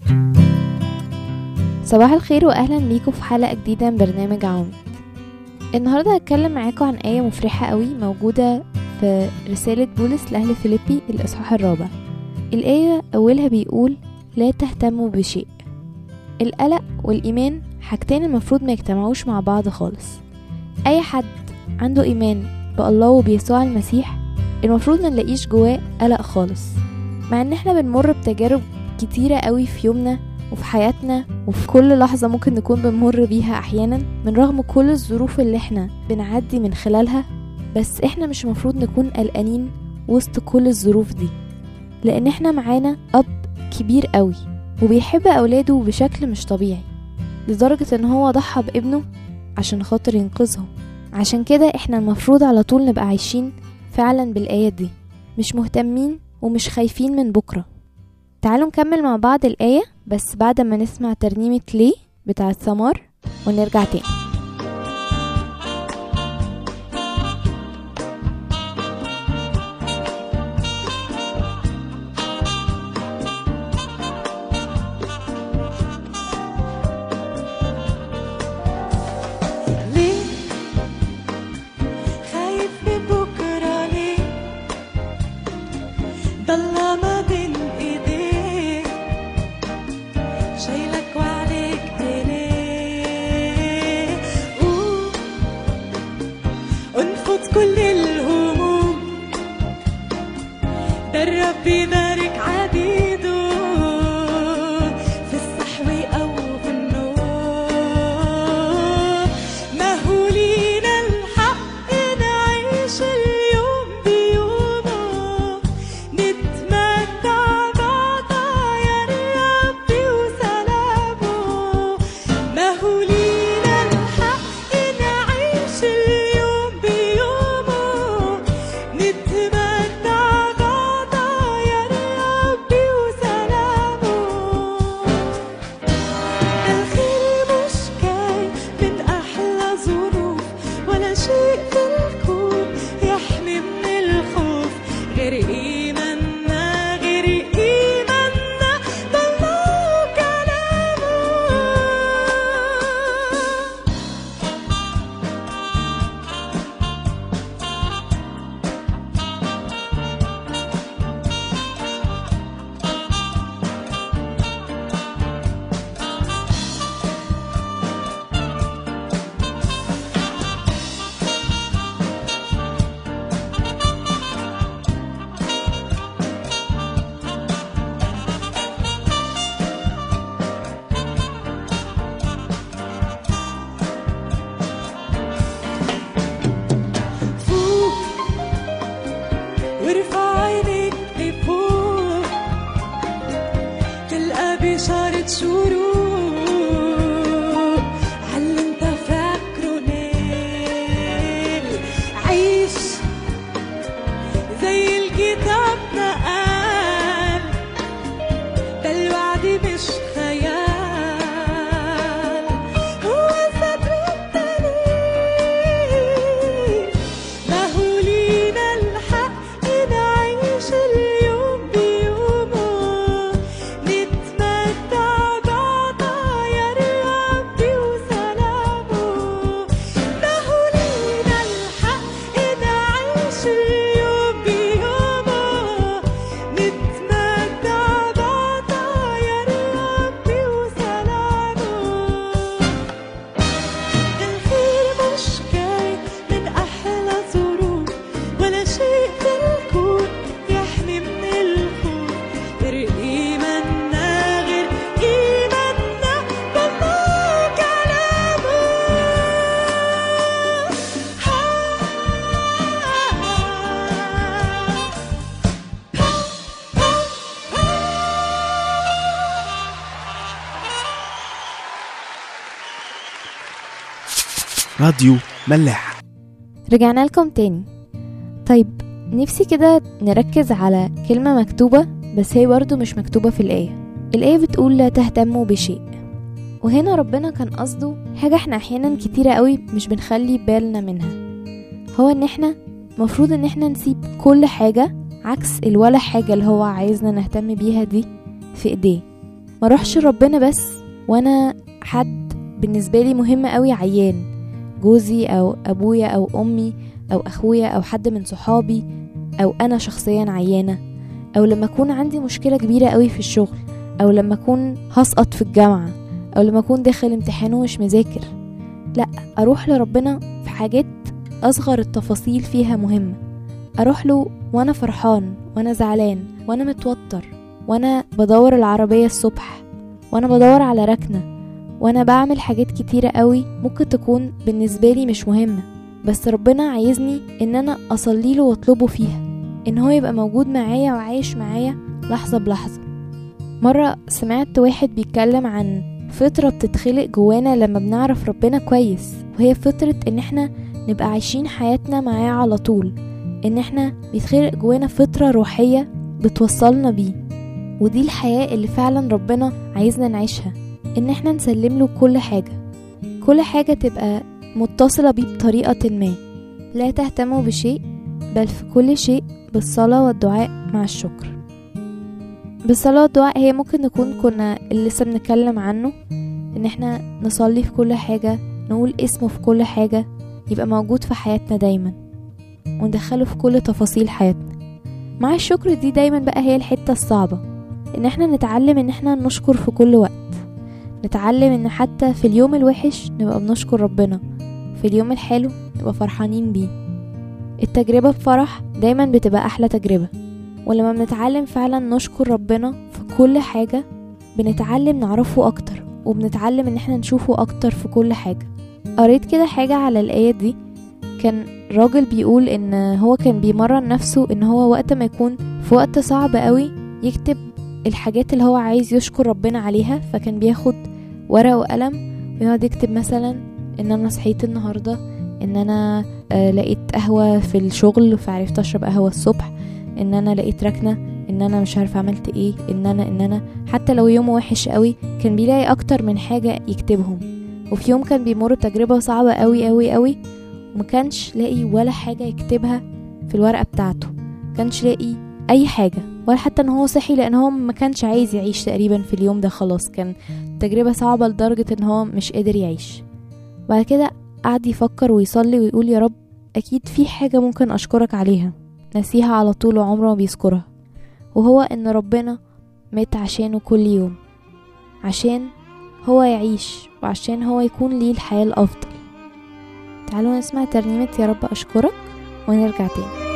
صباح الخير واهلا بيكم في حلقة جديدة من برنامج عواميد. النهاردة هتكلم معاكم عن آية مفرحة قوي موجودة في رسالة بولس لأهل فيليبي الإصحاح 4. الآية أولها بيقول لا تهتموا بشيء. القلق والإيمان حاجتين المفروض ما يجتمعوش مع بعض خالص. أي حد عنده إيمان بالله وبيسوع المسيح المفروض ما نلاقيش جواه قلق خالص، مع ان احنا بنمر بتجارب كتيرة قوي في يومنا وفي حياتنا وفي كل لحظة ممكن نكون بنمر بيها أحيانا من رغم كل الظروف اللي احنا بنعدي من خلالها. بس احنا مش مفروض نكون قلقانين وسط كل الظروف دي، لان احنا معانا أب كبير قوي وبيحب أولاده بشكل مش طبيعي لدرجة ان هو ضحى بابنه عشان خاطر ينقذهم. عشان كده احنا المفروض على طول نبقى عايشين فعلا بالآية دي، مش مهتمين ومش خايفين من بكرة. تعالوا نكمل مع بعض الآية بس بعد ما نسمع ترنيمة ليه بتاعة سمار ونرجع تاني. كل الهموم ده الرب يبارك عبيده في الصحو أو في النوم. ما هو لينا الحق نعيش اليوم بيومه نتمتع بعطايا الرب وسلامه. ما هو لينا الحق نعيش اليوم بشارة شروق على انت فاكره نيل. عيش زي الكتاب ما قال ده الوعد مش خيال، هو ستر الدليل. ما هو لينا الحق نعيش اليوم بيومه راديو ملاح. رجعنا لكم تاني. طيب نفسي كده نركز على كلمة مكتوبة بس هي برضو مش مكتوبة في الآية بتقول لا تهتموا بشيء. وهنا ربنا كان قصده حاجة احنا احيانا كتيرة قوي مش بنخلي بالنا منها، هو ان احنا مفروض ان احنا نسيب كل حاجة عكس الولا حاجة اللي هو عايزنا نهتم بيها دي في ايديه. ما اروحش ربنا بس وانا حد بالنسبة لي مهم قوي عيان، جوزي او ابويا او امي او اخويا او حد من صحابي، او انا شخصيا عيانة، او لما اكون عندي مشكلة كبيرة قوي في الشغل، او لما اكون هسقط في الجامعة، او لما اكون داخل امتحان ومش مذاكر. لا، اروح لربنا في حاجات اصغر التفاصيل فيها مهمة. اروح له وانا فرحان، وانا زعلان، وانا متوتر، وانا بدور العربية الصبح، وانا بدور على ركنة، وانا بعمل حاجات كتيرة قوي ممكن تكون بالنسبة لي مش مهمة، بس ربنا عايزني ان انا اصلي له واطلبه فيها، ان هو يبقى موجود معايا وعايش معايا لحظة بلحظة. مرة سمعت واحد بيتكلم عن فطرة بتتخلق جوانا لما بنعرف ربنا كويس، وهي فطرة ان احنا نبقى عايشين حياتنا معاه على طول، ان احنا بيتخلق جوانا فطرة روحية بتوصلنا بيه. ودي الحياة اللي فعلا ربنا عايزنا نعيشها، ان احنا نسلم له كل حاجة تبقى متصلة بيه بطريقة ما. لا تهتموا بشيء، بل في كل شيء بالصلاة والدعاء مع الشكر. بالصلاة والدعاء هي ممكن نكون كنا اللي لسه بنتكلم عنه، ان احنا نصلي في كل حاجة، نقول اسمه في كل حاجة، يبقى موجود في حياتنا دايما وندخله في كل تفاصيل حياتنا. مع الشكر دي دايما بقى هي الحتة الصعبة، ان احنا نتعلم ان احنا نشكر في كل وقت، نتعلم ان حتى في اليوم الوحش نبقى بنشكر ربنا، في اليوم الحلو نبقى فرحانين بيه. التجربة بفرح دايما بتبقى احلى تجربة، ولما بنتعلم فعلا نشكر ربنا في كل حاجة بنتعلم نعرفه اكتر، وبنتعلم ان احنا نشوفه اكتر في كل حاجة. قريت كده حاجة على الآية دي، كان راجل بيقول ان هو كان بيمرن نفسه ان هو وقت ما يكون في وقت صعب قوي يكتب الحاجات اللي هو عايز يشكر ربنا عليها. فكان بياخد ورقة وقلم ويقعد يكتب مثلا ان انا صحيت النهاردة، ان انا لقيت قهوة في الشغل فعرفت اشرب قهوة الصبح، ان انا لقيت ركنة، ان انا مش عارفة عملت ايه، ان انا حتى لو يوم وحش قوي كان بيلاقي اكتر من حاجة يكتبهم. وفي يوم كان بيمر بتجربة صعبة قوي قوي قوي ومكانش لاقي ولا حاجة يكتبها في الورقة بتاعته، مكانش لاقي اي حاجة، ولا حتى ان هو صحي، لان هو مكانش عايز يعيش تقريبا في اليوم ده، خلاص كان تجربة صعبة لدرجة ان هو مش قادر يعيش. بعد كده قعد يفكر ويصلي ويقول يا رب اكيد في حاجة ممكن اشكرك عليها نسيها على طول وعمره ما بيذكرها، وهو ان ربنا مات عشانه كل يوم، عشان هو يعيش وعشان هو يكون ليه الحياة الافضل. تعالوا نسمع ترنيمة يا رب اشكرك ونرجع تاني.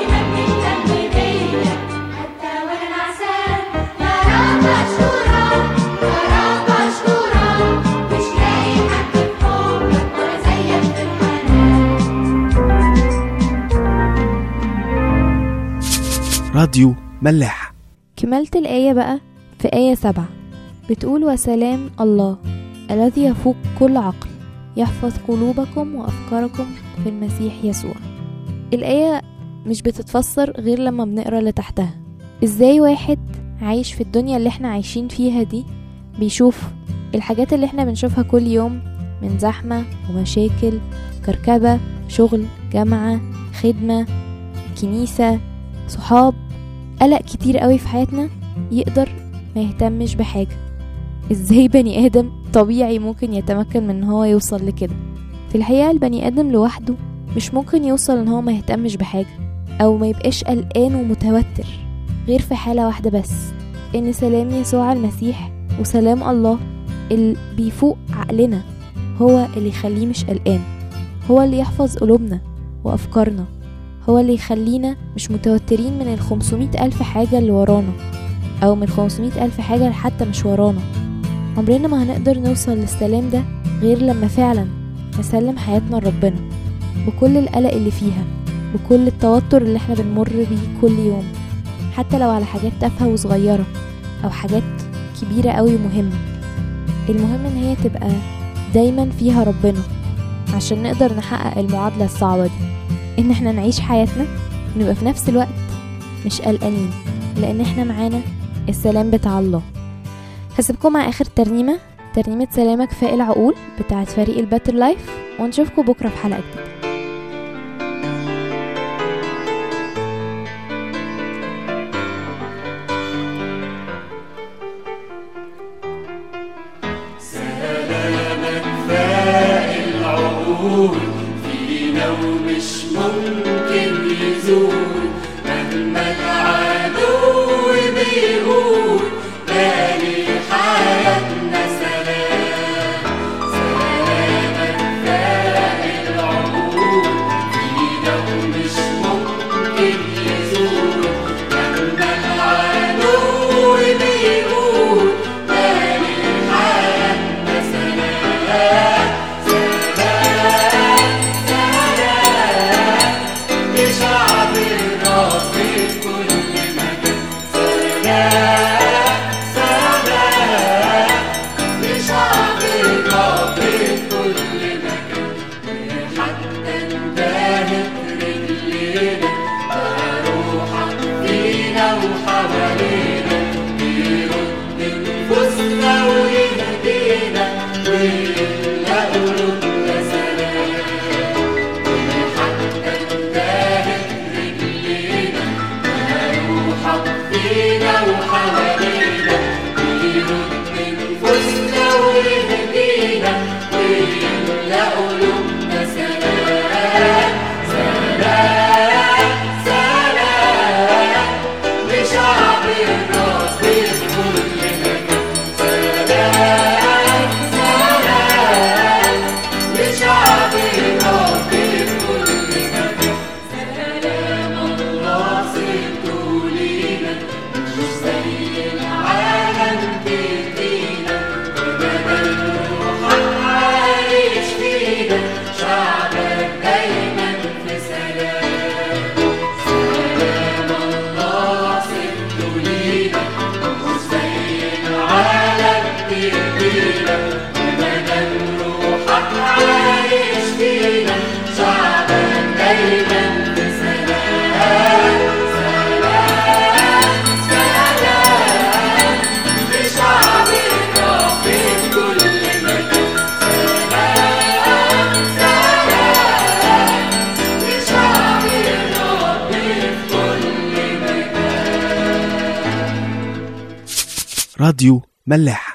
مشهورة راديو ملاح. كملت الآية بقى في آية 7 بتقول: وسلام الله الذي يفوق كل عقل يحفظ قلوبكم وأفكاركم في المسيح يسوع. الآية مش بتتفسر غير لما بنقرأ اللي تحتها. ازاي واحد عايش في الدنيا اللي احنا عايشين فيها دي بيشوف الحاجات اللي احنا بنشوفها كل يوم من زحمة ومشاكل، كركبة، شغل، جامعة، خدمة، كنيسة، صحاب، قلق كتير قوي في حياتنا، يقدر ما يهتمش بحاجة؟ ازاي بني آدم طبيعي ممكن يتمكن من ان هو يوصل لكده؟ في الحقيقة البني آدم لوحده مش ممكن يوصل ان هو ما يهتمش بحاجة او ما يبقاش قلقان ومتوتر، غير في حالة واحدة بس، ان سلام يسوع المسيح وسلام الله اللي بيفوق عقلنا هو اللي يخليه مش قلقان، هو اللي يحفظ قلوبنا وأفكارنا، هو اللي يخلينا مش متوترين من 500,000 حاجة اللي ورانا أو من 500,000 حاجة حتى مش ورانا. عمرنا ما هنقدر نوصل للسلام ده غير لما فعلا نسلم حياتنا لربنا بكل القلق اللي فيها، بكل التوتر اللي احنا بنمر بيه كل يوم، حتى لو على حاجات تافهة وصغيرة أو حاجات كبيرة قوي ومهمة. المهم ان هي تبقى دايما فيها ربنا عشان نقدر نحقق المعادلة الصعبة دي، ان احنا نعيش حياتنا ونبقى في نفس الوقت مش قلقانين، لان احنا معانا السلام بتاع الله. هسيبكم مع اخر ترنيمة سلامك فائق العقول بتاعت فريق الباتر لايف، ونشوفكم بكرة في حلقة جديدة. فينا ومش ممكن يزول مهما العدو بيقول، بالي حياتنا سلام. سلامك فائق العقول فينا ومش ممكن يزول مهما العدو بيقول، بالي حياتنا سلام. راديو ملاح.